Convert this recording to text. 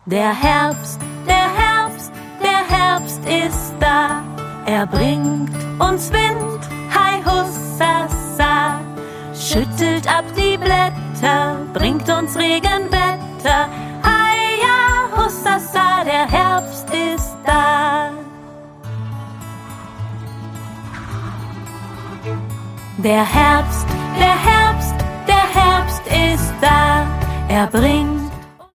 Der Herbst, der Herbst, der Herbst ist da. Er bringt uns Wind, hi hussasa. Schüttelt ab die Blätter, bringt uns Regenwetter. Hi ja hussasa, der Herbst ist da. Der Herbst, der Herbst, der Herbst ist da. Er bringt